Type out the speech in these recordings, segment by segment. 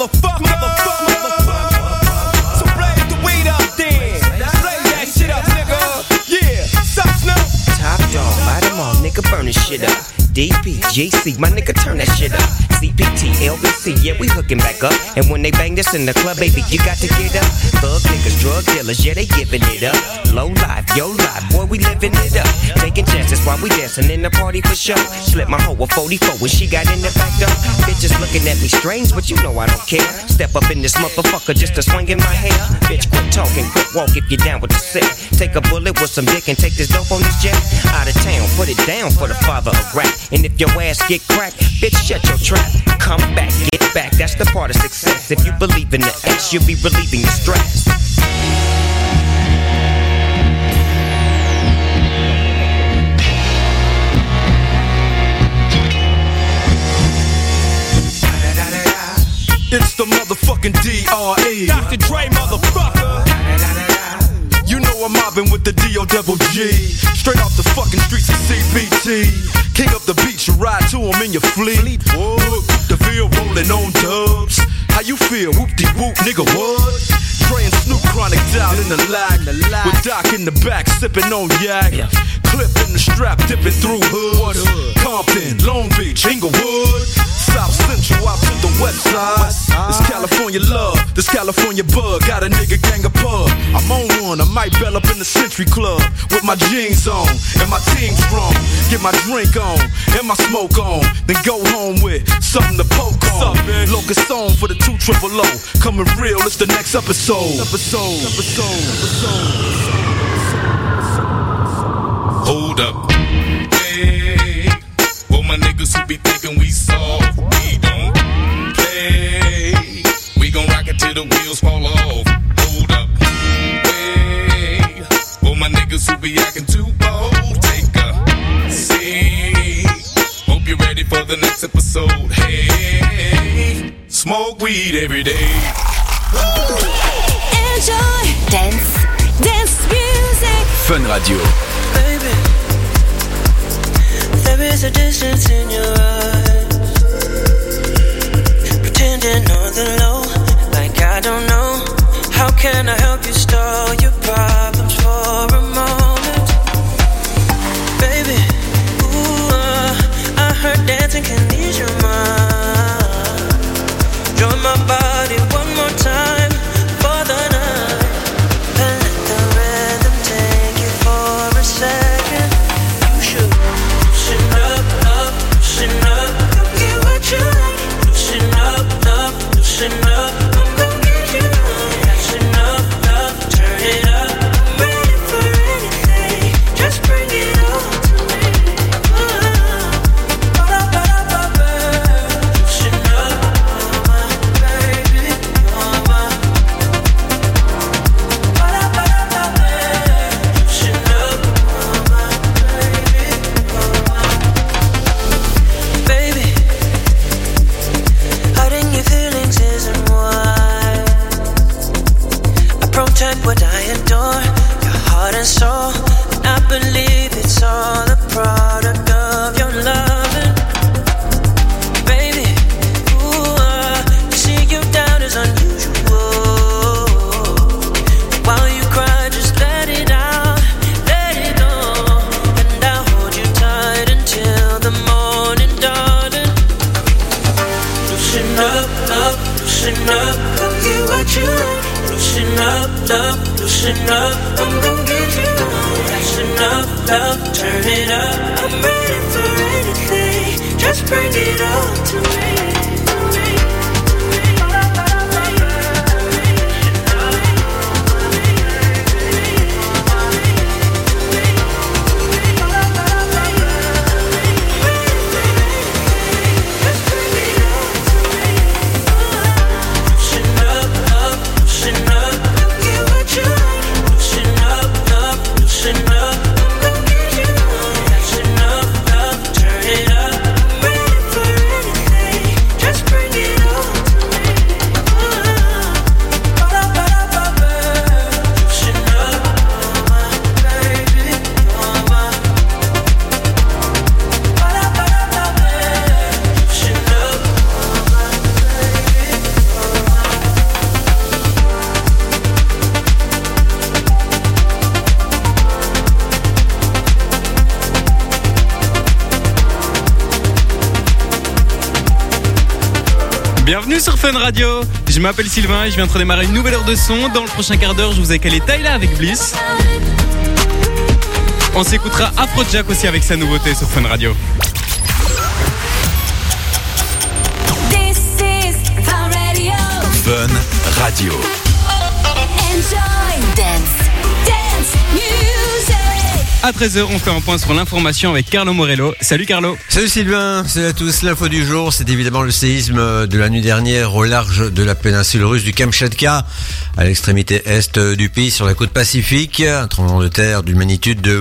motherfucker. So blaze the weed up then. Blaze that shit up, nigga. Yeah, sup, Snoop? Top dog, buy them all, nigga, burn this shit up. DP, GC, my nigga, turn that shit up. CPT, LBC, yeah, we hooking back up. And when they bang this in the club, baby, you got to get up. Thug niggas, drug dealers, yeah, they giving it up. Low life, yo life, boy, we living it up. Taking chances while we dancing in the party for sure. Slip my hoe a 44 when she got in the back door. Bitches looking at me strange, but you know I don't care. Step up in this motherfucker just to swing in my hair. Bitch, quit talking, quit walk if you down with the sick. Take a bullet with some dick and take this dope on this jet. Out of town, put it down for the father of rap. And if your ass get cracked, bitch, shut your trap. Come back, get back, that's the part of success. If you believe in the X, you'll be relieving your stress. It's the motherfucking D.R.E. Dr. Dre, motherfucker. You know I'm mobbing with the D.O.double-G. Straight off the fucking streets of CPT. King up the beach, you ride to him in your fleet. Whoa, the Ville rolling on dubs. How you feel? Whoop-de-whoop, nigga, what? Dre and Snoop Chronic down in the lag. With Doc in the back, sipping on yak. Clip in the strap, dipping through hoods. Compton, Long Beach, Inglewood. South Central out to the west side. This California love, this California bug. Got a nigga gang of pub. I'm on one, I might bell up in the Century Club. With my jeans on, and my team strong. Get my drink on, and my smoke on. Then go home with something to poke on. Locust on for the 200. Coming real, it's the next episode. Hold up. Hey, for my niggas who be thinking we soft, we don't play. We gon' rock it till the wheels fall off. Hold up. Hey, for my niggas who be acting too bold, take a seat. Hope you're ready for the next episode. Hey, smoke weed every day. Enjoy dance music. Fun Radio. Baby, there is a distance in your eyes. Pretending on the low, like I don't know. How can I help you stall your problems for a moment? Baby, I heard dancing can ease your mind. Join my body one more time for the night. And let the rhythm take you for a second. You should loosen up, loosen up. Go get what you like. Loosen up, loosen up. I'm gon' get you right. Loosen up, turn it up. I'm ready for anything. Just bring it on to me. Loosen up, my baby, my. Loosen up, my baby, hiding your feelings isn't wise. I protect what I adore, your heart and soul. And I believe it's all a product of your loving. Baby, to see you down is unusual. While you cry, just let it out, let it go. And I'll hold you tight until the morning, darling. Loosen up, loosen up. Go get what you like. Loosen up, loosen up. I'm gon' get you right. Loosen up, turn it up. I'm ready for anything. Just bring it on to me. Bienvenue sur Fun Radio. Je m'appelle Sylvain et je viens de démarrer une nouvelle heure de son. Dans le prochain quart d'heure, je vous ai calé Tyla avec Bliss. On s'écoutera Afrojack aussi avec sa nouveauté sur Fun Radio. This is Fun Radio. Fun Radio. Enjoy dance music. À 13h, on fait un point sur l'information avec Carlo Morello. Salut Carlo. Salut Sylvain, salut à tous. L'info du jour, c'est évidemment le séisme de la nuit dernière au large de la péninsule russe du Kamchatka, à l'extrémité est du pays sur la côte pacifique. Un tremblement de terre d'une magnitude de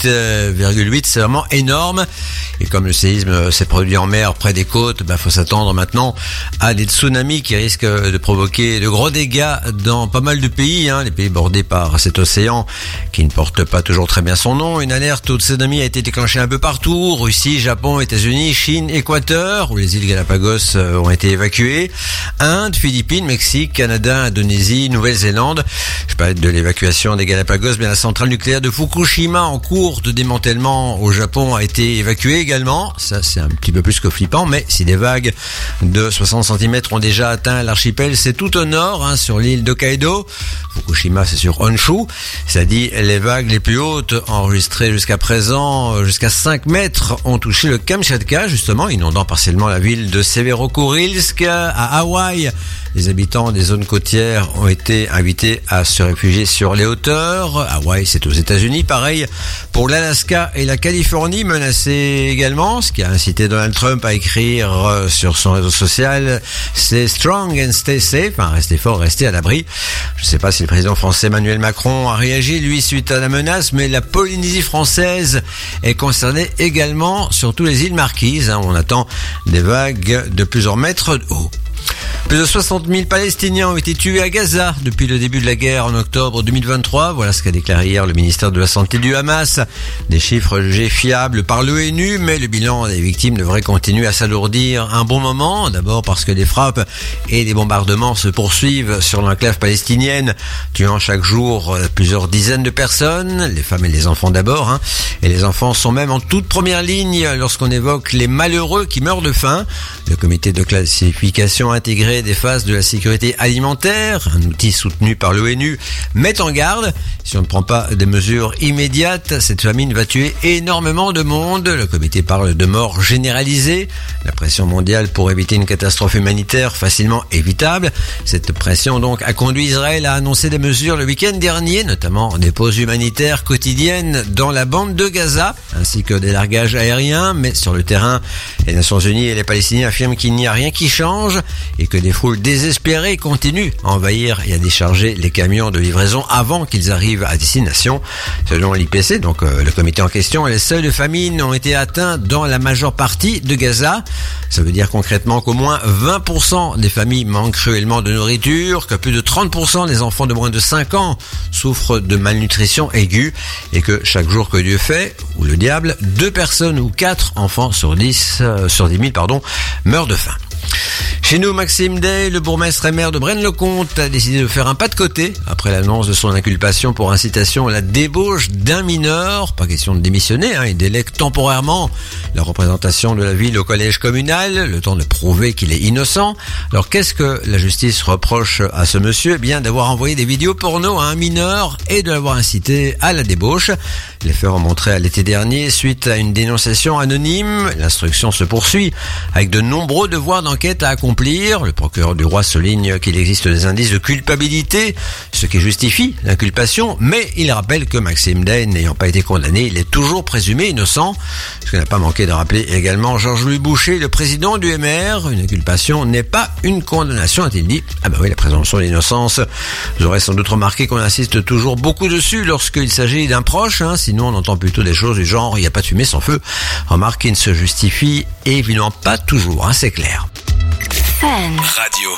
8,8, c'est vraiment énorme. Et comme le séisme s'est produit en mer près des côtes, faut s'attendre maintenant à des tsunamis qui risquent de provoquer de gros dégâts dans pas mal de pays, les pays bordés par cet océan qui ne porte pas toujours très bien son nom. Une alerte au tsunami a été déclenchée un peu partout, Russie, Japon, États-Unis, Chine, Équateur, où les îles Galapagos ont été évacuées, Inde, Philippines, Mexique, Canada, Indonésie, Nouvelle-Zélande. Je parle de l'évacuation des Galapagos, la centrale nucléaire de Fukushima en cours de démantèlement au Japon a été évacuée également. Ça, c'est un petit peu plus que flippant, mais si des vagues de 60 cm ont déjà atteint l'archipel, c'est tout au nord, sur l'île d'Hokkaido. Fukushima, c'est sur Honshu. Ça dit les vagues les plus hautes enregistrées jusqu'à présent, jusqu'à 5 mètres, ont touché le Kamchatka, justement, inondant partiellement la ville de Severokurilsk. À Hawaï, les habitants des zones côtières ont été invités à se réfugier sur les hauteurs. Hawaï, c'est aux États-Unis. Pareil pour l'Alaska et la Californie, menacées également. Ce qui a incité Donald Trump à écrire sur son réseau social « Stay strong and stay safe », restez fort, restez à l'abri. Je ne sais pas si le président français Emmanuel Macron a réagi, lui, suite à la menace, mais la Polynésie française est concernée également, surtout les îles Marquises. On attend des vagues de plusieurs mètres de haut. Plus de 60 000 Palestiniens ont été tués à Gaza depuis le début de la guerre en octobre 2023. Voilà ce qu'a déclaré hier le ministère de la Santé du Hamas. Des chiffres jugés fiables par l'ONU, mais le bilan des victimes devrait continuer à s'alourdir un bon moment. D'abord parce que des frappes et des bombardements se poursuivent sur l'enclave palestinienne, tuant chaque jour plusieurs dizaines de personnes, les femmes et les enfants d'abord. Et les enfants sont même en toute première ligne lorsqu'on évoque les malheureux qui meurent de faim. Le comité de classification intégré des phases de la sécurité alimentaire, un outil soutenu par l'ONU, met en garde. Si on ne prend pas des mesures immédiates, cette famine va tuer énormément de monde. Le comité parle de mort généralisée. La pression mondiale pour éviter une catastrophe humanitaire facilement évitable. Cette pression donc a conduit Israël à annoncer des mesures le week-end dernier, notamment des pauses humanitaires quotidiennes dans la bande de Gaza, ainsi que des largages aériens. Mais sur le terrain, les Nations Unies et les Palestiniens affirment qu'il n'y a rien qui change et que des foules désespérées continuent à envahir et à décharger les camions de livraison avant qu'ils arrivent à destination. Selon l'IPC, donc le comité en question, les seuils de famine ont été atteints dans la majeure partie de Gaza. Ça veut dire concrètement qu'au moins 20% des familles manquent cruellement de nourriture, que plus de 30% des enfants de moins de 5 ans souffrent de malnutrition aiguë et que chaque jour que Dieu fait, ou le diable, 2 personnes ou 4 enfants sur 10 000 meurent de faim. Chez nous, Maxime Day, le bourgmestre et maire de Braine-le-Comte, a décidé de faire un pas de côté après l'annonce de son inculpation pour incitation à la débauche d'un mineur. Pas question de démissionner, il délègue temporairement la représentation de la ville au collège communal, le temps de prouver qu'il est innocent. Alors qu'est-ce que la justice reproche à ce monsieur ? Eh bien, d'avoir envoyé des vidéos porno à un mineur et de l'avoir incité à la débauche. Les faits remonteraient à l'été dernier suite à une dénonciation anonyme. L'instruction se poursuit avec de nombreux devoirs d'enquête à accomplir. Le procureur du roi souligne qu'il existe des indices de culpabilité, ce qui justifie l'inculpation, mais il rappelle que Maxime Day, n'ayant pas été condamné, il est toujours présumé innocent. Ce qu'il n'a pas manqué de rappeler également Georges-Louis Boucher, le président du MR. Une inculpation n'est pas une condamnation, a-t-il dit. Ah bah oui, la présomption d'innocence. Vous aurez sans doute remarqué qu'on insiste toujours beaucoup dessus lorsqu'il s'agit d'un proche, sinon on entend plutôt des choses du genre « il n'y a pas de fumée sans feu ». Remarque qui ne se justifie évidemment pas toujours, c'est clair. Fun Radio.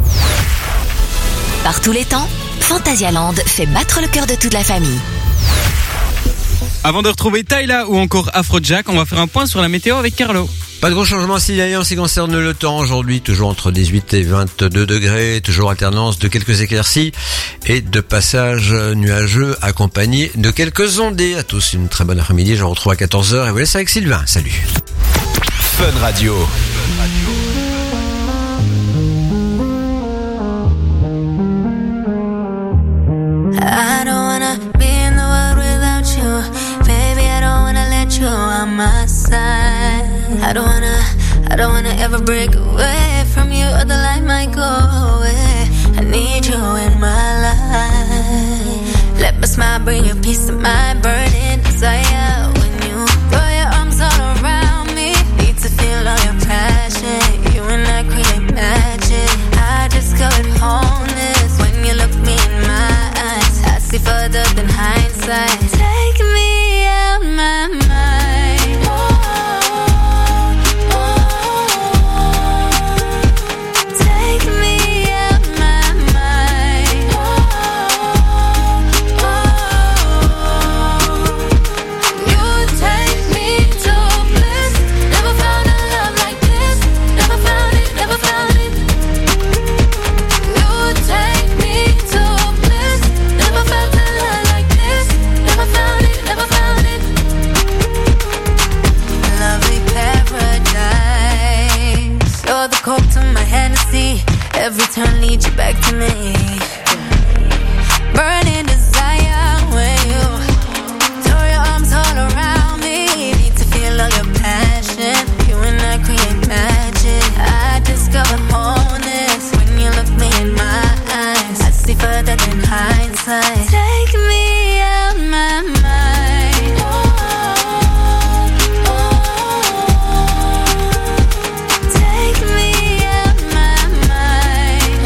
Par tous les temps, Phantasialand fait battre le cœur de toute la famille. Avant de retrouver Tyla ou encore Afrojack, on va faire un point sur la météo avec Carlo. Pas de gros changements signalés en ce qui concerne le temps aujourd'hui, toujours entre 18 et 22 degrés, toujours alternance de quelques éclaircies et de passages nuageux accompagnés de quelques ondées. À tous une très bonne après-midi, je vous retrouve à 14h et vous laisse avec Sylvain. Salut. Fun Radio. on my side. I don't wanna ever break away from you, or the light might go away. I need you in my life. Let my smile bring you peace of mind, burning desire. When you throw your arms all around me, need to feel all your passion. You and I create magic. I discovered wholeness when you look me in my eyes. I see further than hindsight. Take me out my mind. Take me out my mind. You take me to bliss. Never found a love like this. Never found it, never found it. You take me to bliss. Never felt a love like this. Never found it, never found it. Lovely paradise. You're the coke to my Hennessy. Every turn leads you back to me. Burning desire when you throw your arms all around me. Need to feel all your passion. You and I create magic. I discover wholeness when you look me in my eyes. I see further than hindsight. Take me out my mind. Take me out my mind.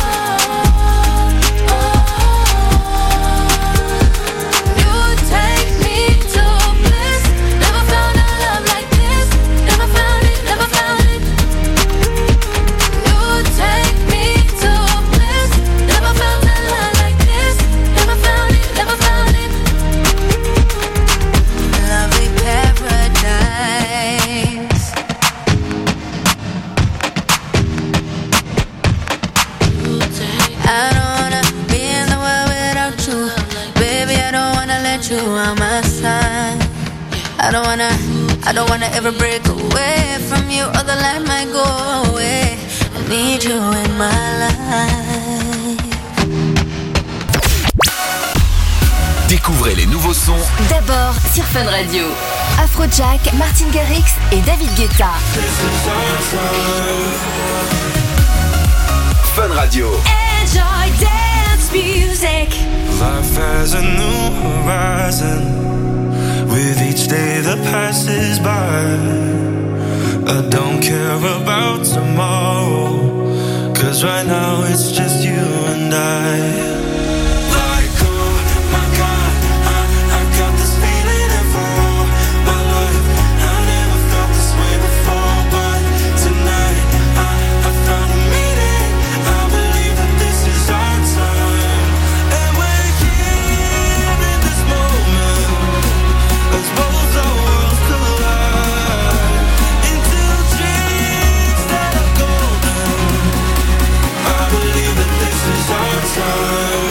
You take me to bliss. Never found a love like this. Never found it, never found it. You take me to bliss. Never found a love like this. Never found it, never found it. Lovely paradise. I don't wanna be in the world without you. Baby, I don't wanna let you on my side. I don't wanna ever break away from you, or the light might go away. I need you in my life. Découvrez les nouveaux sons D'abord sur Fun Radio. Afrojack, Martin Garrix et David Guetta. Fun Radio. Enjoy dance music. Life has a new horizon. With each day that passes by, I don't care about tomorrow, 'cause right now it's just you and I. Like, oh my God, I've got this feeling and for all my life I never felt this way before, but tonight I found a meaning. I believe that this is our time, and we're here in this moment as both our worlds collide into dreams that are golden. I believe that this is our time.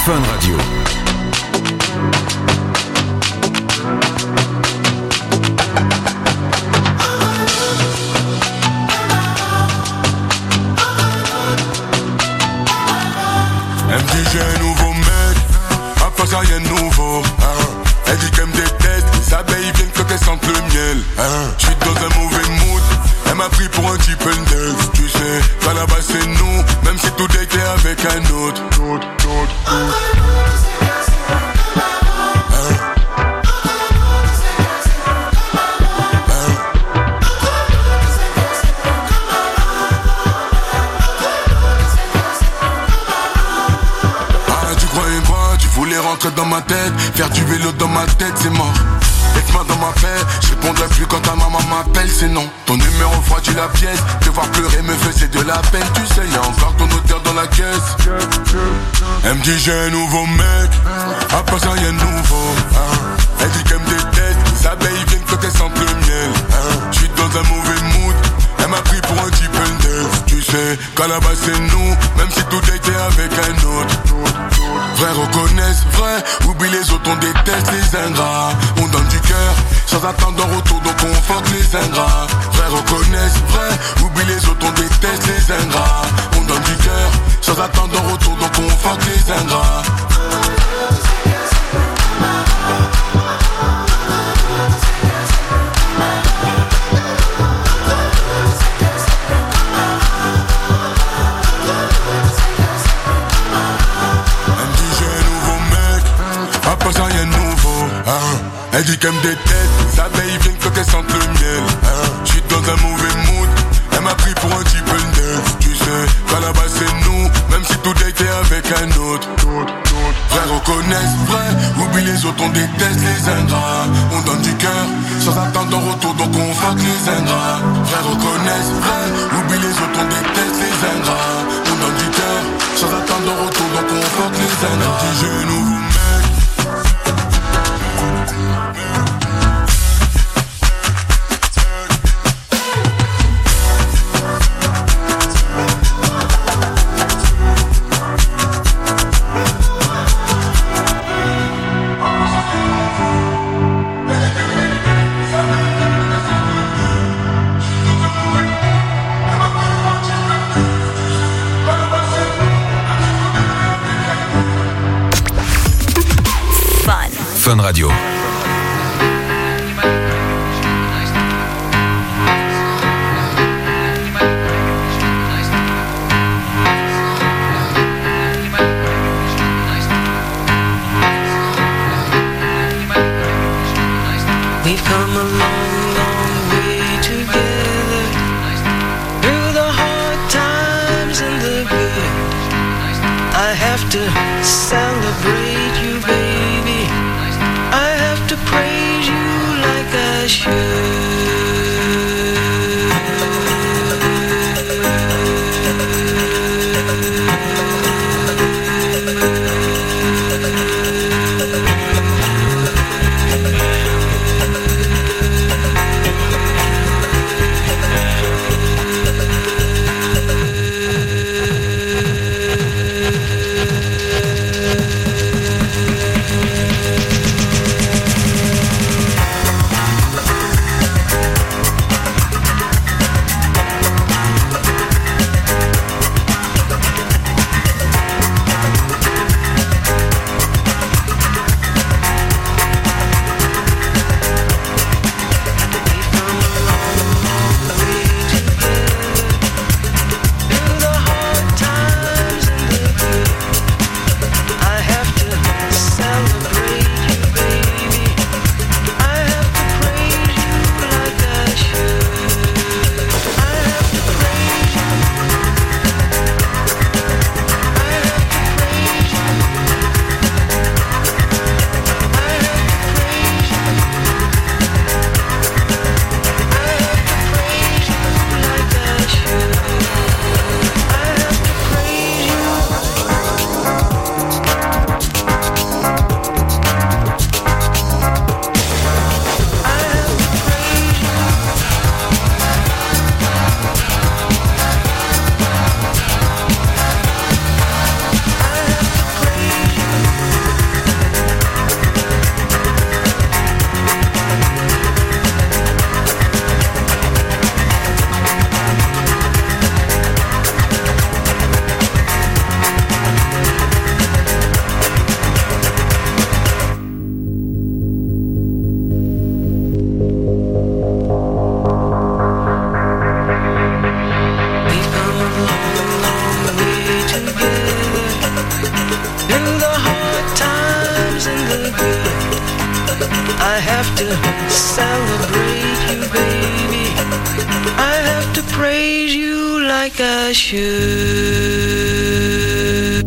Fun Radio. Elle me dit j'ai un nouveau mec, à part ça rien de nouveau, hein. Elle dit qu'elle me déteste, les abeilles viennent quand elles sentent le miel, hein. J'suis dans un mauvais mood, elle m'a pris pour un type neuf. Tu sais, qu'à la base c'est nous, même si tout était avec un autre. Rentrer dans ma tête, faire du vélo dans ma tête, c'est mort. Laisse-moi dans ma paix, je répondrai plus quand ta maman m'appelle, c'est non. Ton numéro refroidit la pièce, te voir pleurer me faisait de la peine, tu sais, y'a encore ton odeur dans la caisse. Elle me dit j'ai un nouveau mec, à part ça y'a un nouveau, hein. Elle dit qu'elle me déteste, les abeilles viennent quand elles sentent le miel, hein. J'suis dans un mauvais mood, elle m'a pris pour un type neuf. Tu sais, qu'à la base c'est nous, même si tout était avec un autre. Vrai reconnaissent, vrai, oublie les autres, on déteste les ingrats. On donne du cœur, sans attendre en retour, donc on fuck les ingrats. Vrai reconnaissent, vrai, oublie les autres, on déteste les ingrats. On donne du cœur, sans attendre en retour, donc on fuck les ingrats. Elle dit qu'elle me déteste, les abeilles viennent quand elles sentent le miel, hein. J'suis dans un mauvais mood, elle m'a pris pour un type neuf. Tu sais, qu'à la base c'est nous, même si tout était avec un autre. Vrai reconnaissent, vrai, oublie les autres, on déteste les ingrats. On donne du cœur, sans attendre en retour, donc on fuck les ingrats. Vrai reconnaissent, vrai, oublie les autres, on déteste les ingrats. On donne du cœur, sans attendre en retour, donc on fuck les ingrats. Elle dit j'ai un nouveau mec. Fun Radio. We've come a long, long way together, through the hard times and the good. I have to celebrate you, baby. I have to praise you like I should. have to celebrate you, baby. I have to praise you like I should.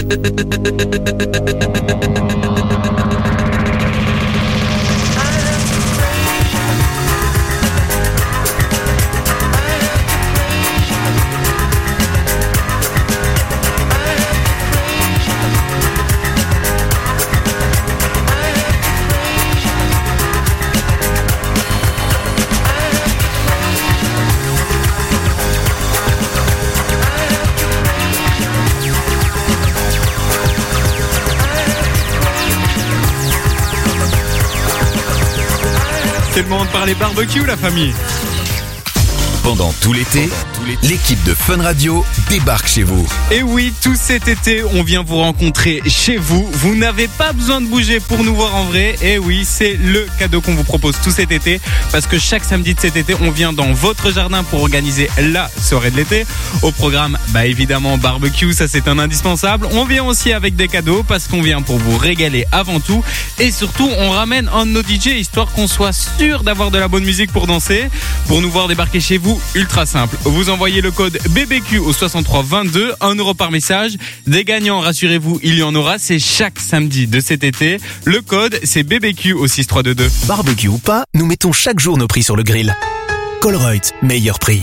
C'est le moment de parler barbecue, la famille. Pendant tout l'été, l'équipe de Fun Radio débarque chez vous. Et oui, tout cet été, on vient vous rencontrer chez vous. Vous n'avez pas besoin de bouger pour nous voir en vrai. Et oui, c'est le cadeau qu'on vous propose tout cet été. Parce que chaque samedi de cet été, on vient dans votre jardin pour organiser la soirée de l'été. Au programme, évidemment, barbecue, ça c'est un indispensable. On vient aussi avec des cadeaux parce qu'on vient pour vous régaler avant tout. Et surtout, on ramène un de nos DJ histoire qu'on soit sûr d'avoir de la bonne musique pour danser. Pour nous voir débarquer chez vous, ultra simple. Vous envoyez le code BBQ au 6322, 1 € par message. Des gagnants, rassurez-vous, il y en aura. C'est chaque samedi de cet été. Le code, c'est BBQ au 6322. Barbecue ou pas, nous mettons chaque jour nos prix sur le grill. Colruyt, meilleur prix.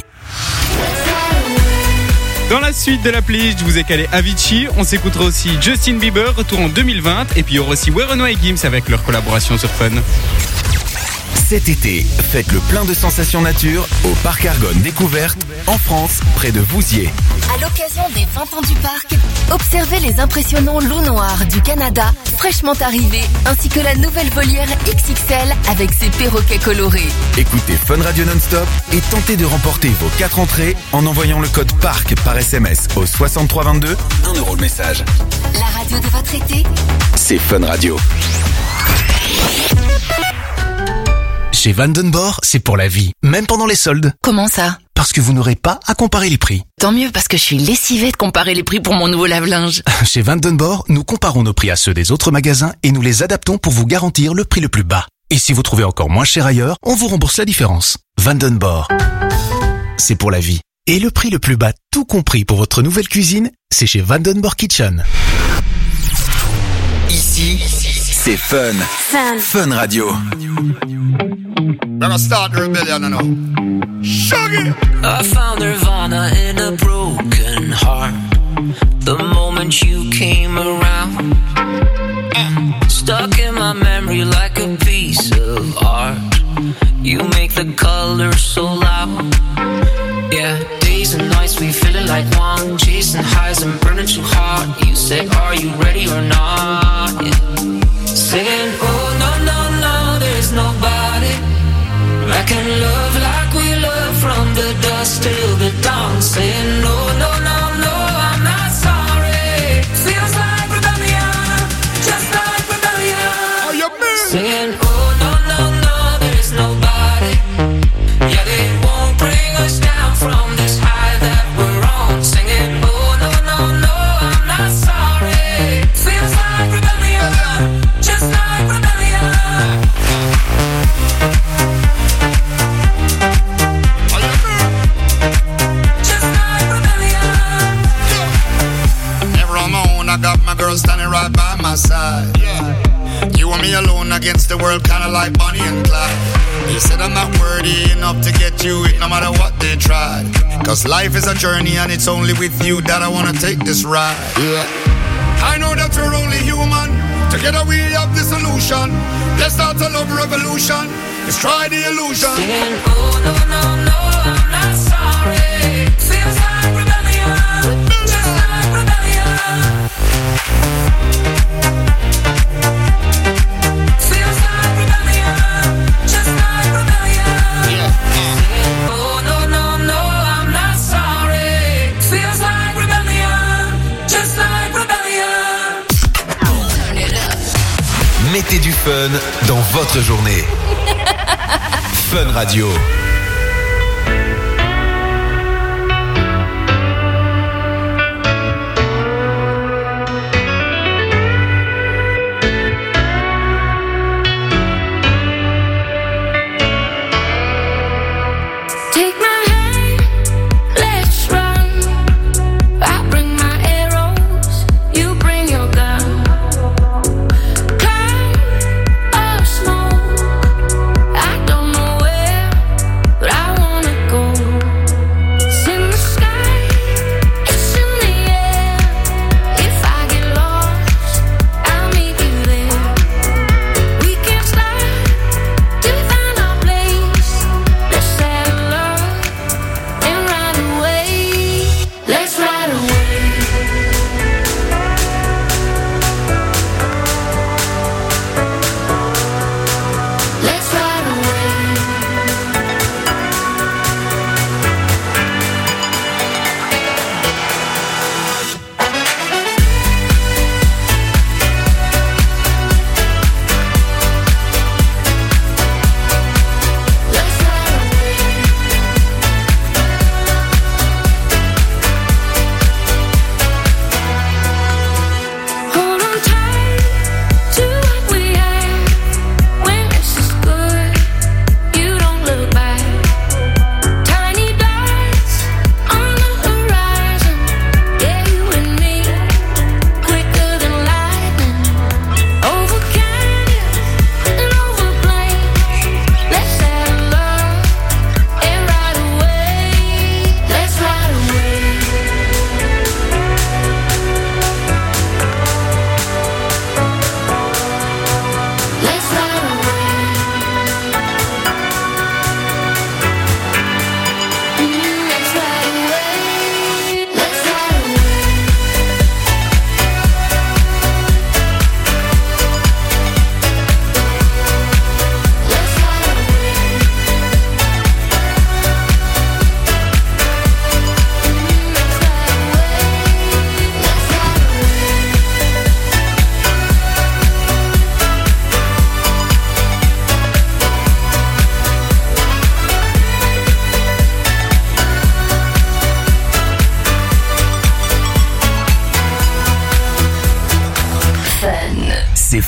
Dans la suite de la playlist, je vous ai calé Avicii. On s'écoutera aussi Justin Bieber, retour en 2020. Et puis il y aura aussi Werenoi et Gims avec leur collaboration sur Fun. Cet été, faites le plein de sensations nature au Parc Argonne Découverte, en France, près de Vouziers. À l'occasion des 20 ans du parc, observez les impressionnants loups noirs du Canada, fraîchement arrivés, ainsi que la nouvelle volière XXL avec ses perroquets colorés. Écoutez Fun Radio Non-Stop et tentez de remporter vos 4 entrées en envoyant le code PARC par SMS au 6322, 1 € le message. La radio de votre été, c'est Fun Radio. Chez Vandenborg, c'est pour la vie, même pendant les soldes. Comment ça? Parce que vous n'aurez pas à comparer les prix. Tant mieux, parce que je suis lessivée de comparer les prix pour mon nouveau lave-linge. Chez Vandenborg, nous comparons nos prix à ceux des autres magasins et nous les adaptons pour vous garantir le prix le plus bas. Et si vous trouvez encore moins cher ailleurs, on vous rembourse la différence. Vandenborg, c'est pour la vie. Et le prix le plus bas, tout compris pour votre nouvelle cuisine, c'est chez Vandenborg Kitchen. Ici, c'est Fun. Fun Radio. Gonna start the rebellion now. Shuggy! I found Nirvana in a broken heart. The moment you came around, stuck in my memory like a piece of art. You make the colors so loud. Yeah, days and nights we feeling like one, chasing highs and burning too hard. You say, are you ready or not? Yeah. Singing, oh no, no, no, there's nobody I can love like we love from the dusk till the dawn. Saying no, no, no, no, I'm not sorry. Feels like rebellion, just like rebellion. Are you mean? Singing oh no, no, no, there's nobody. Yeah, they won't bring us down from this high that we're on. Singing oh no, no, no, I'm not sorry. Feels like rebellion, just like rebellion. I got my girl standing right by my side. Yeah. You and me alone against the world, kinda like Bonnie and Clyde. You said I'm not worthy enough to get you it, no matter what they tried. Cause life is a journey and it's only with you that I wanna take this ride. Yeah. I know that we're only human. Together we have the solution. Let's start a love revolution. Let's try the illusion. Singing, oh no, no, no, I'm not sorry. Feels like rebellion, just like rebellion. Feels like rebellion, just like rebellion. Yeah. Singing, oh no, no, no, I'm not sorry. Feels like rebellion, just like rebellion. Turn it up. Mettez du fun dans votre journée. Fun Radio.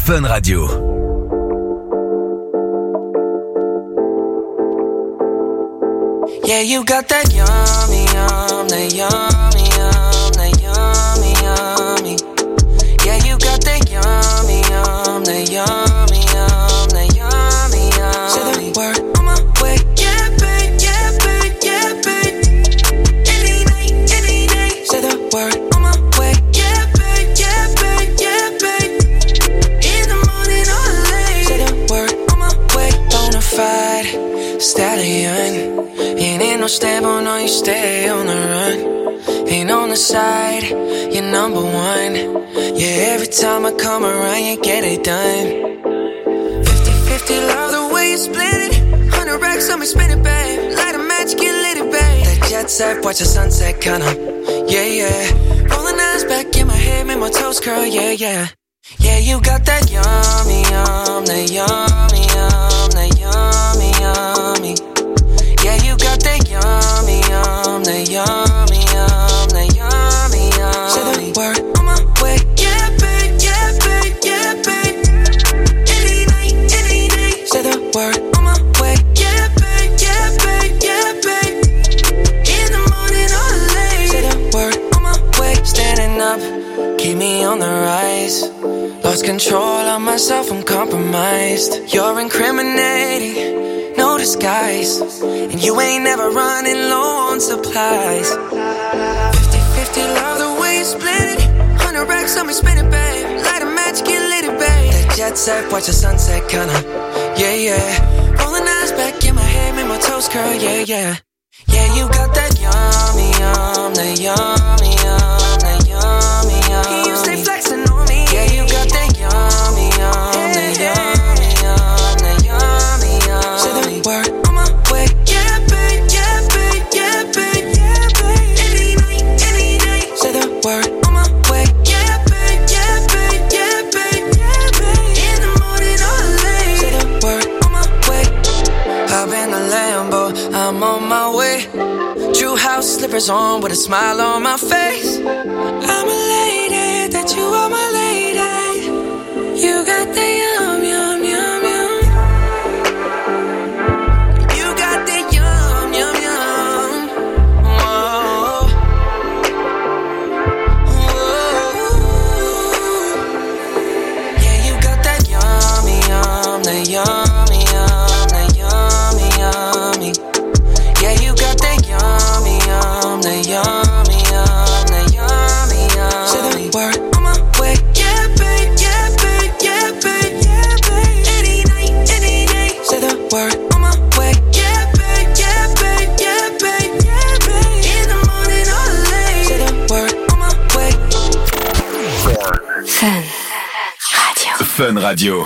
Fun Radio. Yeah, you got that yummy, that yummy, that yummy, yummy. Yeah, you got that yummy, that yummy, that yummy, yummy. Say the word on my way, yeah, babe, yeah, babe, yeah, babe. Any night, any day. Say the word on my way, yeah, babe, yeah, babe, yeah, babe. In the morning or late. Say the word on my way. Bonafide stallion. Ain't no stable, no, you stay on the run. Ain't on the side, you're number one. Yeah, every time I come around, you get it done. 50-50, love the way you split it. 100 racks on me, spin it, babe. Light a match, get lit, babe. That jet set, watch the sunset, kinda. Yeah, yeah. Rolling eyes back in my head, make my toes curl, yeah, yeah. Yeah, you got that yummy, that yummy, that yummy, yummy. Yeah, you got that yummy, that yummy, that yummy, yummy. Say the word on my way, yeah, babe, yeah, babe, yeah, babe. Any night, any day. Say the word on my way, yeah, babe, yeah, babe, yeah, babe. In the morning or late. Say the word on my way. Standing up, keep me on the rise. Lost control of myself, I'm compromised. You're incriminating, no disguise. And you ain't never running low on supplies. 50-50, love the way you split it. 100 racks on me, spin it, babe. Light a match, get lit, babe. That jet set, watch the sunset, kinda. Yeah, yeah. Rolling eyes back in my head, make my toes curl, yeah, yeah. Yeah, you got that yummy, that yummy, that yummy, yummy. You stay flexing on me. Yeah, you got that yummy, that yummy, that yummy, yummy. Say the word on my way, yeah, babe, yeah, babe, yeah, babe, yeah, babe. Any night, any day. Say the word on my way, yeah, babe, yeah, babe, yeah, babe, yeah, babe. In the morning or late. Say the word on my way. Hop in the Lambo, I'm on my way. True house slippers on with a smile on my face. I'm elated that you are my lady. You got the yum, yum, yum, yum. You got the yum, yum, yum. Whoa. Whoa. Yeah, you got that yummy, that yummy, that yummy, yummy. Yeah, you got that yummy, that yummy, that yummy, yummy. Say the word on my way, yeah, babe, yeah, babe, yeah, babe, yeah, babe. Any night, any day. Say the word on my way, yeah, babe, yeah, babe, yeah, babe, yeah, babe. In the morning or late. Say the word on my way. Fun Radio. Fun Radio.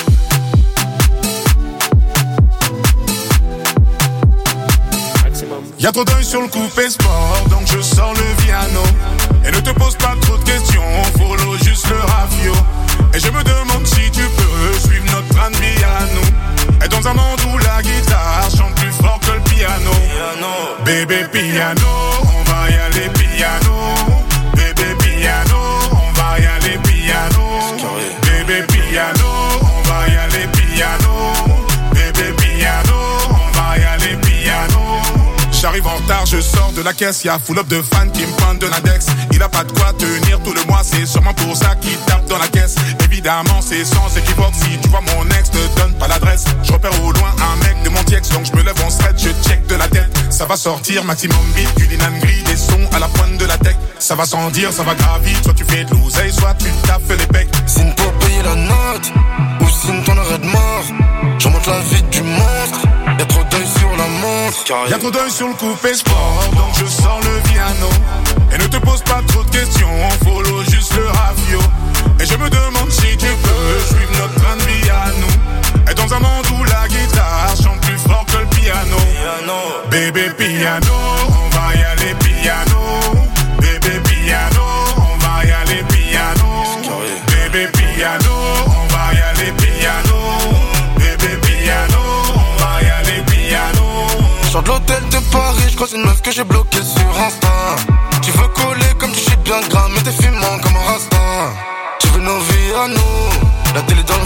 Y'a trop d'œil sur le coupé sport, donc je sors le piano. Et ne te pose pas trop de questions, follow juste le rafio. Et je me demande si tu peux suivre notre train de vie à nous. Et dans un monde où la guitare chante plus fort que le piano. Bébé piano, on va y aller piano. Bébé piano, on va y aller piano. Bébé piano, on va y aller piano. Bébé piano, on va y aller piano. J'arrive en retard, je sors de la caisse, y'a full up de fans qui me pointent de l'index. Il a pas de quoi tenir tout le mois, c'est sûrement pour ça qu'il tape dans la caisse. Évidemment, c'est sans équivoque, si tu vois mon ex, te donne pas l'adresse. Je repère au loin un mec de mon ex, donc je me lève en stretch, je check de la tête. Ça va sortir, maximum beat, du linan gris, des sons à la pointe de la tech. Ça va sans dire, ça va gravir, soit tu fais de l'oseille, soit tu taffes les becs. Signe pour payer la note, ou signe ton arrêt de mort. Je remonte la vie du monstre, y'a trop d'œil sur la montre. Y'a trop d'œil sur le coupé sport, donc je sors le piano. Et ne te pose pas trop de questions, follow juste le rafio. Et je me demande si tu peux suivre notre train de vie à nous. Et dans un monde où la guitare chante plus fort que le piano. Bébé piano, on va y aller piano. Bébé piano, on va y aller piano. Bébé piano, on va y aller piano. Bébé piano, on va y aller piano. Sors de l'hôtel de Paris, je croise une meuf que j'ai bloquée sur Insta. Tu veux coller comme tu chies bien gras, mais t'es fumant comme un rasta. Tu veux nos vies à nous, la télé dans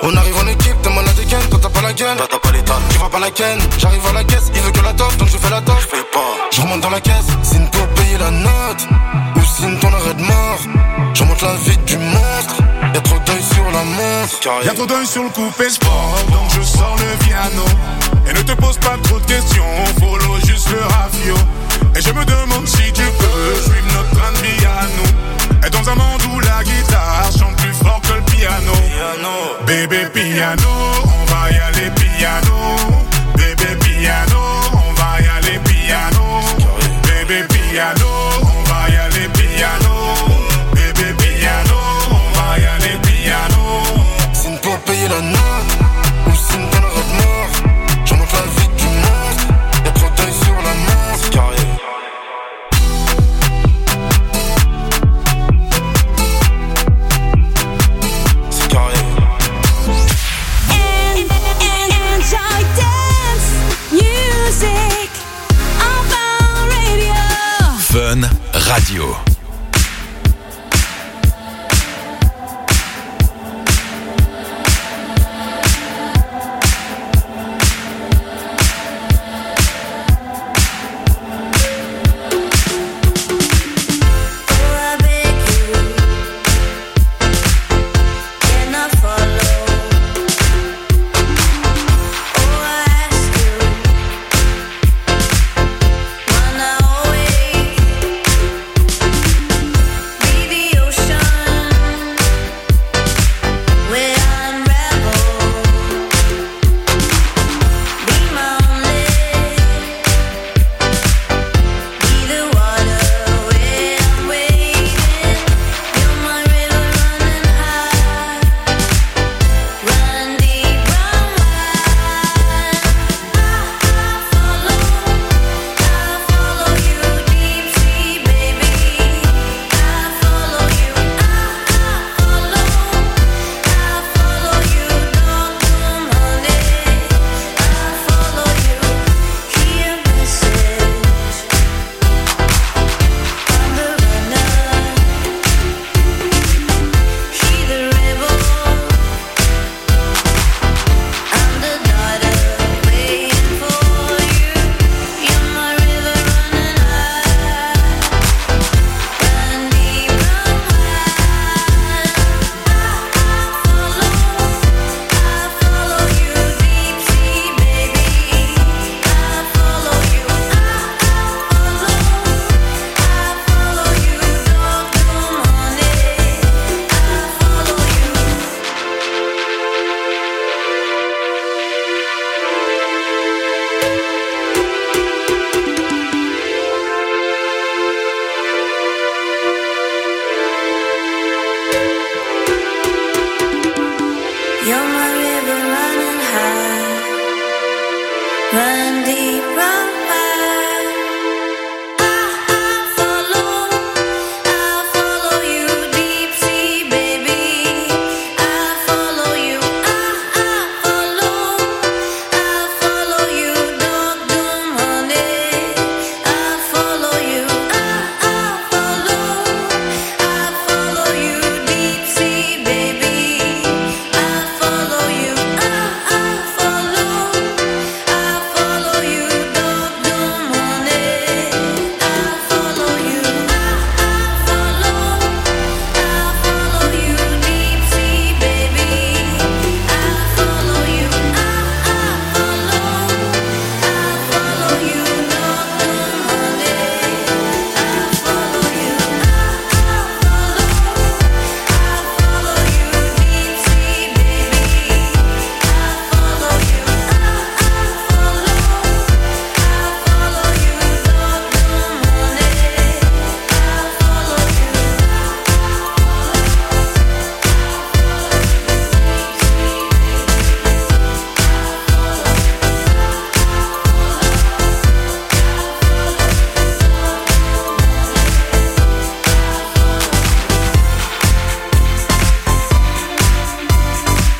On arrive en équipe, t'es malade des gaines, toi t'as pas la gaine. T'as pas l'état, tu vas pas la ken. J'arrive à la caisse, il veut que la toffe, donc je fais la toffe. Je fais pas. Je remonte dans la caisse, signe pour payer la note. Ou signe ton arrêt de mort. Je remonte la vie du monstre. Y'a trop d'œil sur la montre. Y'a trop d'œil sur le coupé sport, donc je sors le piano. Et ne te pose pas trop de questions, follow juste le rafio. Et je me demande si tu peux suivre notre train de vie à nous. Et dans un monde où la guitare chante plus fort que le piano. Bébé piano, on va y aller piano. Bébé piano, on va y aller piano. Bébé piano, on va y aller piano. Bébé piano, on va y aller piano. Signe pour payer la note, ou signe ton arrêt de mort. Je monte la vie du monstre, y'a trop d'œil sur la montre. Carré. C'est carré. Enjoy dance music on our radio. Fun Radio.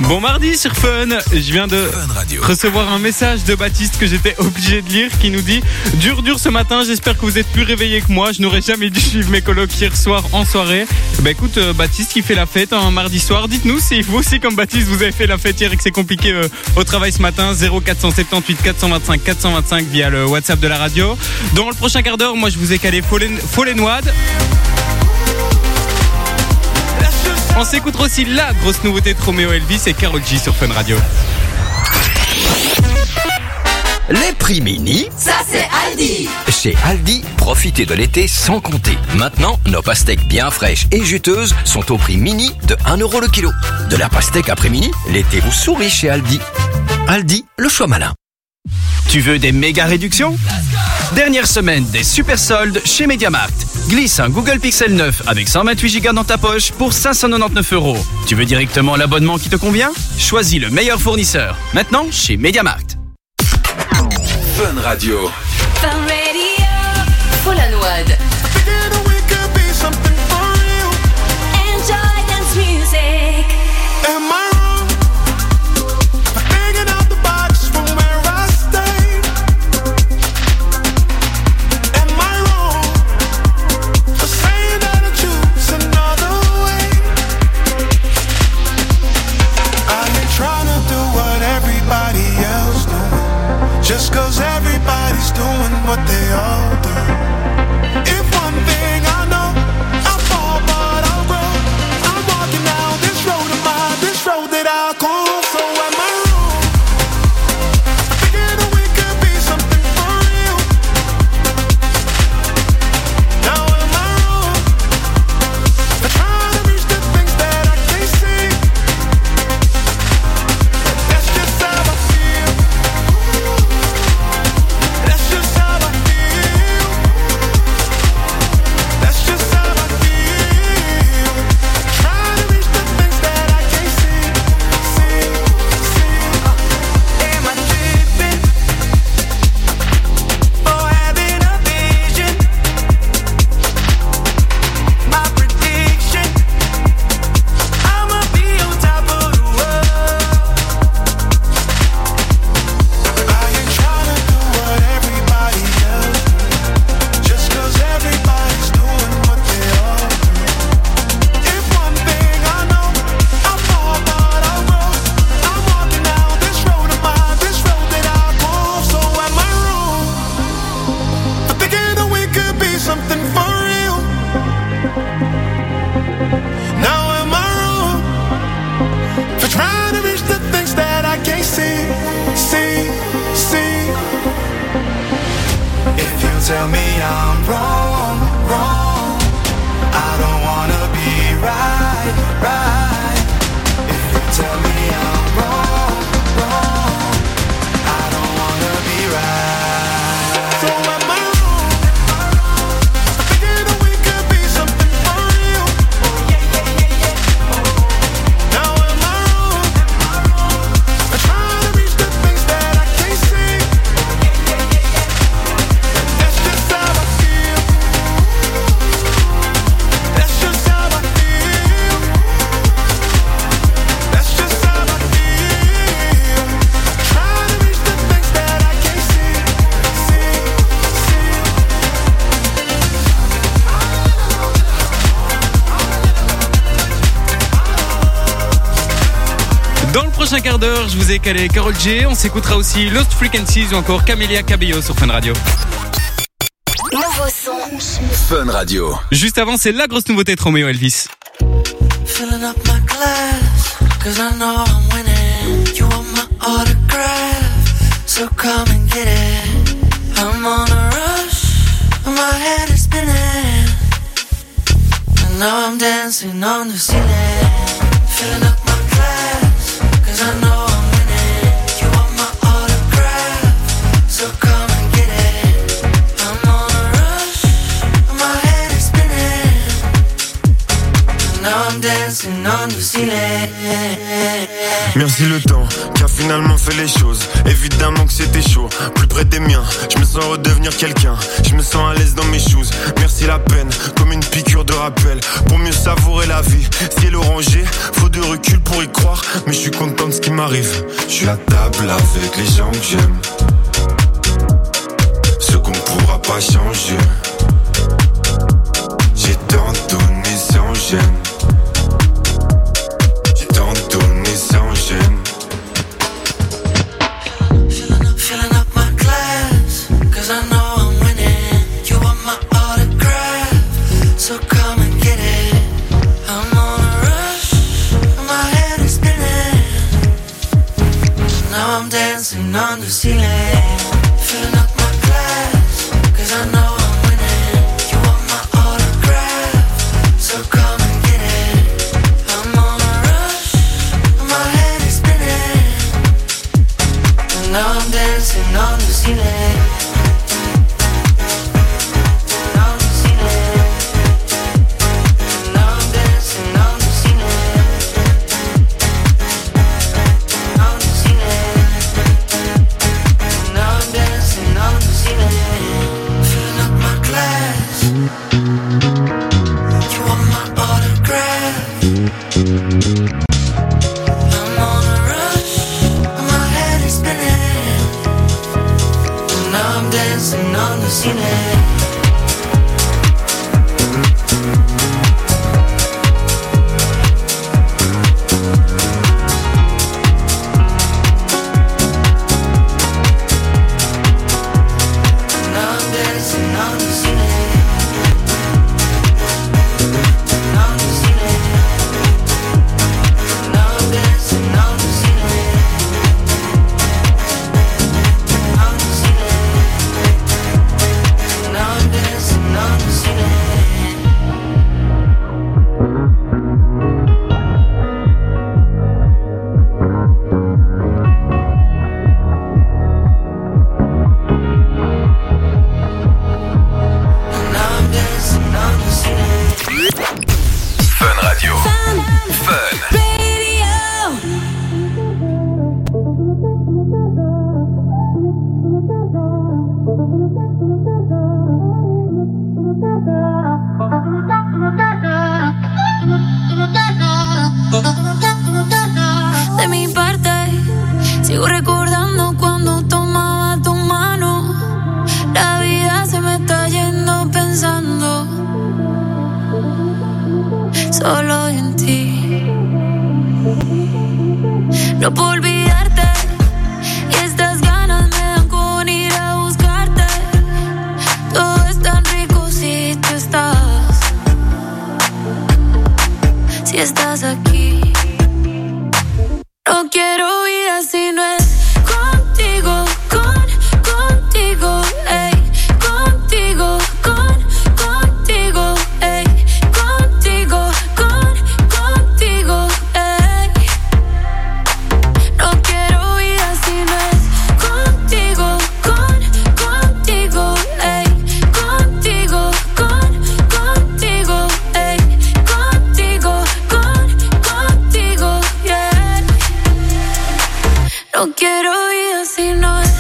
Bon mardi sur Fun. Je viens de recevoir un message de Baptiste que j'étais obligé de lire qui nous dit « Dur ce matin, j'espère que vous êtes plus réveillés que moi. Je n'aurais jamais dû suivre mes colocs hier soir en soirée. » Bah écoute, Baptiste qui fait la fête un mardi soir. Dites-nous si vous aussi comme Baptiste vous avez fait la fête hier et que c'est compliqué au travail ce matin. 0478 425 425 via le WhatsApp de la radio. Dans le prochain quart d'heure, moi je vous ai calé Fallen Wad. On s'écoutera aussi la grosse nouveauté de Romeo Elvis et Karol G sur Fun Radio. Les prix mini, ça c'est Aldi. Chez Aldi, profitez de l'été sans compter. Maintenant, nos pastèques bien fraîches et juteuses sont au prix mini de 1 € le kilo. De la pastèque à prix mini, l'été vous sourit chez Aldi. Aldi, le choix malin. Tu veux des méga réductions ? Dernière semaine des super soldes chez MediaMarkt. Glisse un Google Pixel 9 avec 128 Go dans ta poche pour 599 €. Tu veux directement l'abonnement qui te convient ? Choisis le meilleur fournisseur. Maintenant chez MediaMarkt. Fun Radio. Fun Radio. Fallen Wad. Enjoy dance music. Am I wrong for thinking out the box from where I stay? Am I wrong for saying that I choose another way? I ain't trying to do what everybody else doing, just 'cause everybody's doing what they all do. If one thing I know, I'll fall but I'll grow. I'm walking down this road of mine, this road that I call home. So am I wrong? Thinking that we could be something for real. Now am I wrong for trying to reach the things that I can't see? That's just how I feel. That's just how I feel. That's just how I feel. Trying to reach the things that I can't see. Am I tripping for having a vision? My prediction, I'ma be on top of the world. I ain't trying to do what everybody else do, just 'cause everybody's doing what they all do. If one thing I know, I'll fall but I'll grow. I'm walking down this road of mine, this road that I call. So am I wrong for thinking that we could be something for real? Now am I wrong for trying to reach the things that I can't see? If you tell me I'm wrong, I don't wanna be right. If you tell me I'm wrong, I don't wanna be right. So am I wrong for thinking that we could be something for real? Now am I wrong for trying to reach the things that I can't see? That's just how I feel. That's just how I feel. That's just how I feel. Trying to reach the things that I can't see. Dans le prochain quart d'heure, je vous ai calé Karol G. On s'écoutera aussi Lost Frequencies ou encore Camelia Cabello sur Fun Radio. Nouveau son. Fun Radio. Juste avant, c'est la grosse nouveauté de Romeo Elvis. Filling up my glass, 'cause I know I'm winning. You want my autograph, so come and get it. I'm on a rush, my head is spinning, and now I'm dancing on the ceiling. Filling up my glass, 'cause I know I'm winning. You want my autograph, so come and get it. I'm on a rush, my head is spinning, and now I'm dancing on the ceiling. Merci le temps qui a finalement fait les choses. Évidemment que c'était chaud, plus près des miens. Je me sens redevenir quelqu'un, je me sens à l'aise dans mes shoes. Merci la peine, comme une piqûre de rappel. Pour mieux savourer la vie, ciel orangé, faut de recul pour y croire. Mais je suis content de ce qui m'arrive. Je suis à table avec les gens que j'aime, ce qu'on pourra pas changer. J'ai tant donné sans gêne, j'ai tant donné sans gêne. Filling up my glass, cause I know I'm winning. You want my autograph, so come and get it. I'm on a rush, my head is spinning. Now I'm dancing on the ceiling. Filling up my glass, cause I know I'm winning. You want my autograph, so come and get it. I'm on a rush, my head is spinning. And now I'm dancing on the ceiling. On the ceiling. And now I'm dancing on the ceiling. On the ceiling. And now I'm dancing on the ceiling. Filling up my glass. You want my autograph. I'm on a rush, my head is spinning. And now I'm dancing on the ceiling. Now I'm dancing on the ceiling. On the ceiling. Now I'm dancing on the ceiling. On the ceiling. Now I'm dancing on the ceiling. Now I'm dancing on the ceiling. Fun Radio. Fun. De mi parte, sigo recordando cuando tomaba tu mano. La vida se me está yendo pensando solo en ti. No puedo olvidarte y estas ganas me dan con ir a buscarte. Todo es tan rico si tú estás, si estás aquí. No quiero vida si no es contigo, contigo, ey, contigo, contigo, ey, contigo, contigo, ey. No quiero vida si no es contigo, contigo, ey, contigo, contigo, ey, contigo, contigo, yeah. No quiero vida si no es.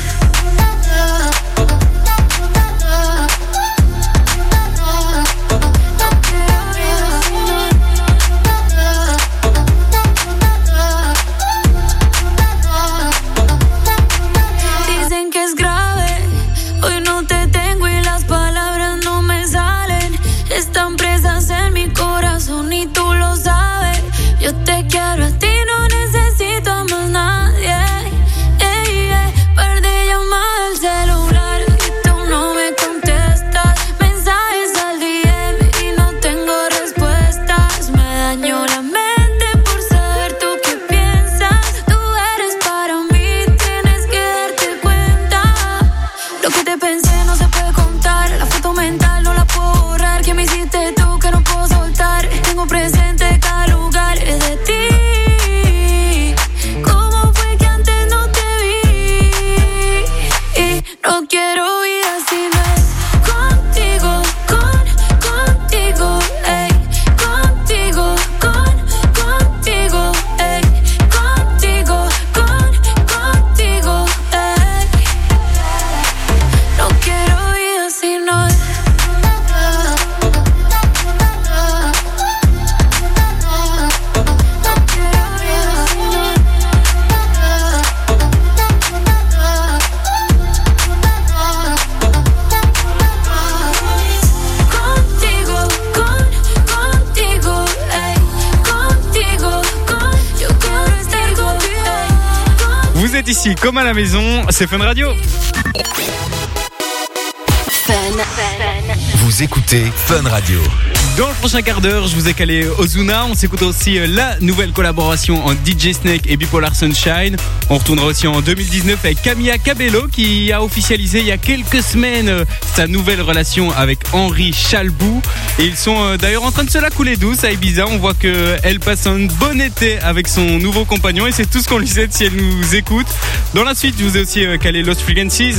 Dicen que es grave, hoy no te tengo y las palabras no me salen. Están presas en mi corazón y tú lo sabes. Yo te quiero a ti, no necesito a más nadie. Ey, ey, êtes ici comme à la maison, c'est Fun Radio. Vous écoutez Fun Radio. Dans le prochain quart d'heure, je vous ai calé Ozuna. On s'écoute aussi la nouvelle collaboration en DJ Snake et Bipolar Sunshine. On retournera aussi en 2019 avec Camilla Cabello qui a officialisé il y a quelques semaines sa nouvelle relation avec Henri Chalbou. Et ils sont d'ailleurs en train de se la couler douce à Ibiza. On voit qu'elle passe un bon été avec son nouveau compagnon et c'est tout ce qu'on lui souhaite si elle nous écoute. Dans la suite, je vous ai aussi calé Lost Frequencies.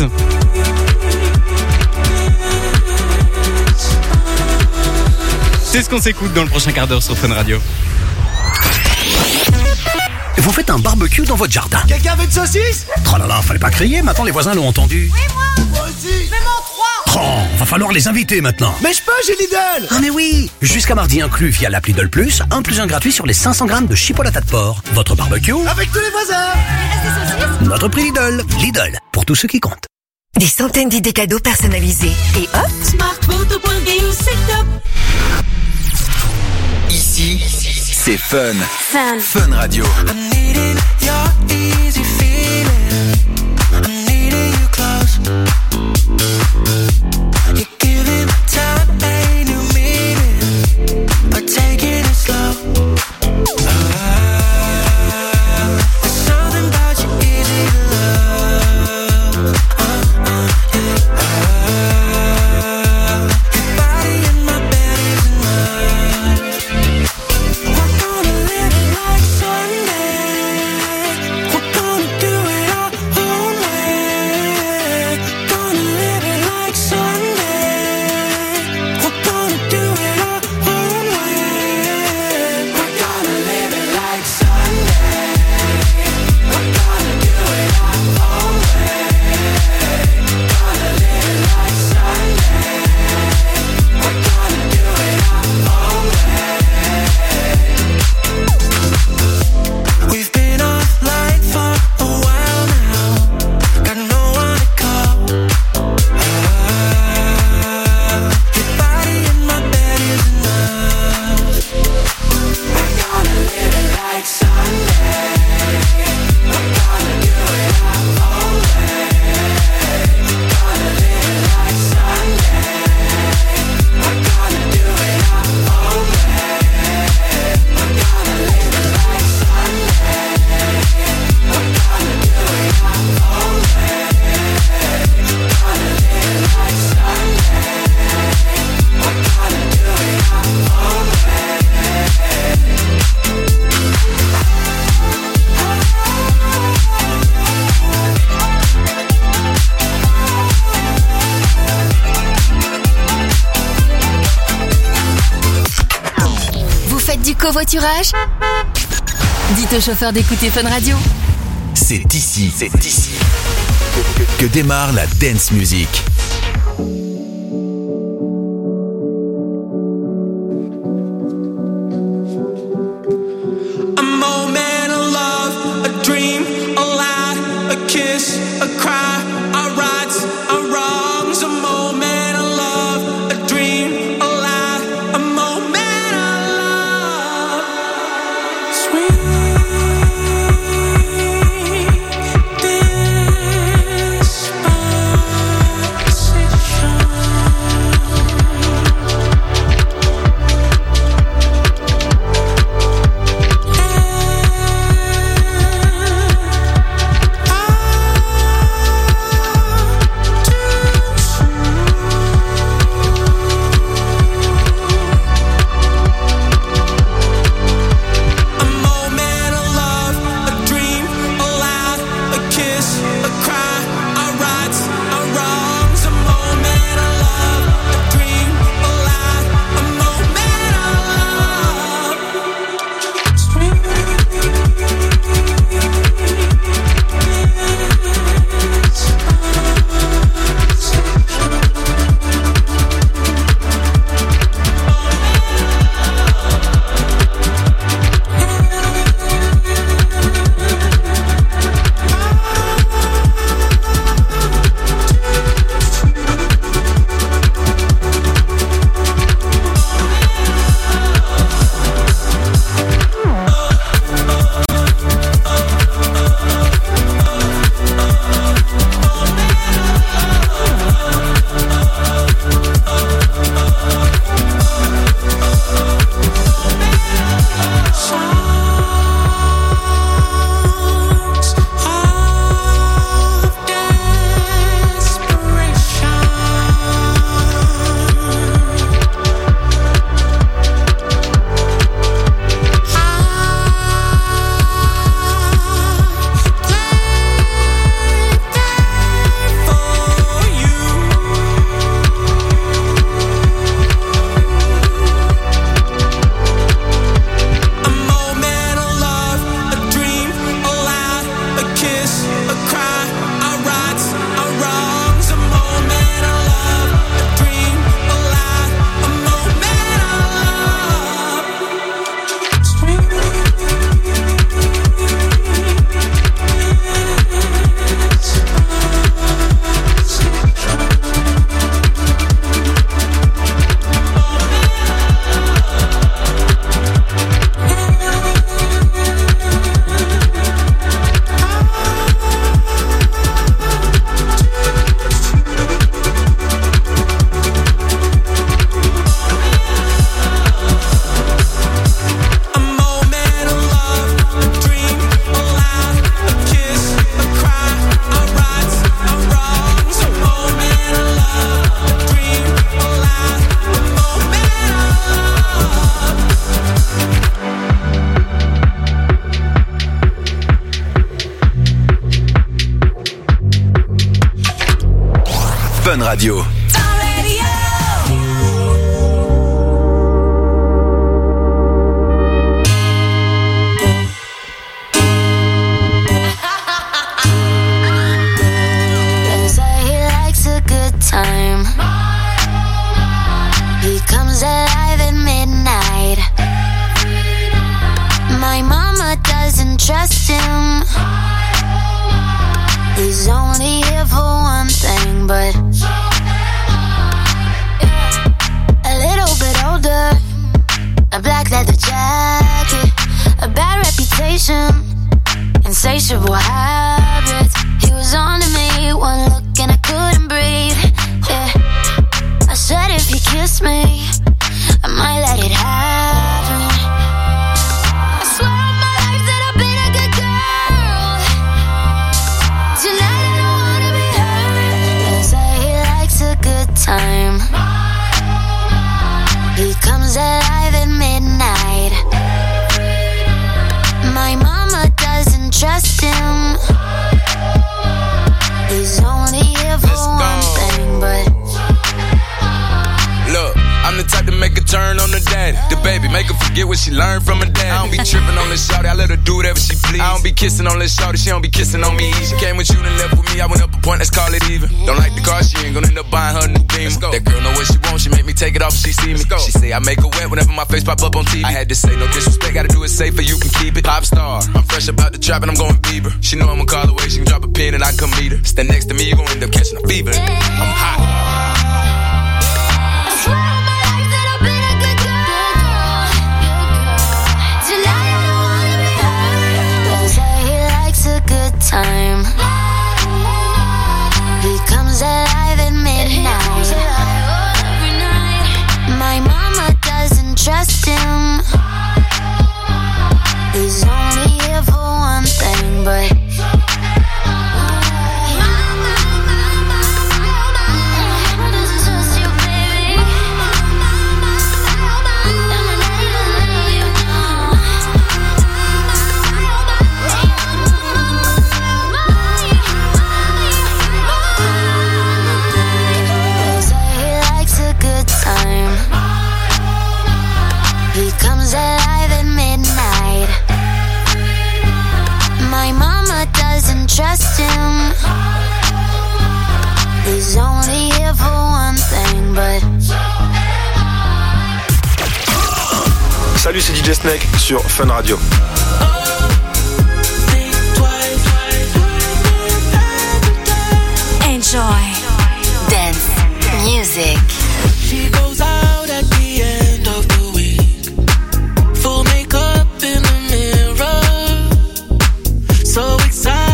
C'est ce qu'on s'écoute dans le prochain quart d'heure sur Fun Radio. Vous faites un barbecue dans votre jardin. Quelqu'un veut une saucisse? Oh là là, fallait pas crier, maintenant les voisins l'ont entendu. Oui, moi aussi. Fais-moi 3. Oh, va falloir les inviter maintenant. Mais je peux, j'ai Lidl. Ah mais oui. Jusqu'à mardi inclus via l'appli Lidl Plus, 1 + 1 gratuit sur les 500 grammes de chipolata de porc. Votre barbecue avec tous les voisins. Notre prix Lidl. Lidl, pour tous ceux qui comptent. Des centaines d'idées cadeaux personnalisées. Et hop, Smartphoto.be, c'est top. Ici, c'est Fun. Fun. Fun Radio. I'm needing your easy feeling. I'm needing you close. You're giving time a new meaning by taking it slow. There's something about you easy to love. Your body in my bed is enough. We're gonna live it like Sunday. We're gonna do it our own way. Gonna live it like Sunday. We're gonna do it our own way. We're gonna live it like Sunday. We're gonna do it our own way. Gonna live it like Sunday. We're gonna do it our own way. We've been offline for a while now. Got no one to call. Your body in my bed is enough. We're gonna live it like Sunday. We're gonna do it our own way. Gonna live it like Sunday. We're gonna do it our own way. We're gonna live it like Sunday. We're gonna do it our own way. Gonna live it like Sunday. We're gonna do it our own Vous faites du covoiturage? Dites au chauffeur d'écouter Fun Radio. C'est ici que démarre la dance music. A moment of love, a dream, a lie, a kiss, a cry, our rights, our wrongs. A moment of love, a dream, a lie, a moment of love. Sweet despise. Radio. Time. He comes alive at midnight. My mama doesn't trust him. He's only here for one thing, but a little bit older, a black leather jacket, a bad reputation, insatiable habits. He was on to me, one look and I couldn't breathe. Yeah. I said if he kissed me, I might let it happen. I swear on my life that I've been a good girl. Tonight I don't wanna be hurt. They say he likes a good time. He comes alive at midnight. My mama doesn't trust him. He's only here for one thing, but look, I'm the type to make a turn on the daddy. The baby, make her forget what she learned from her dad. I don't be tripping on this shawty, I let her do whatever she please. I don't be kissing on this shawty, she don't be kissing on me. She came with you and left with me, I went up a point, let's call it even. Don't like the car, she ain't gonna end up buying her a new Beamer. That girl know what she wants, she make me take it off if she see me. She say I make her wet whenever my face pop up on TV. I had to say no disrespect, gotta do it safer, you can keep it. Pop star, I'm fresh about the trap and I'm going Bieber. She know I'ma call away, she can drop a pin and I come meet her. Stand next to me, you gon' end up catching a fever. I'm hot. Time. He comes alive at midnight. My mama doesn't trust him. He's only here for one thing, but alive at midnight. My mama doesn't trust him. He's only here for one thing, but Salut, c'est DJ Snake sur Fun Radio. Enjoy dance music. She goes out at the end of the week, full makeup in the mirror, so excited.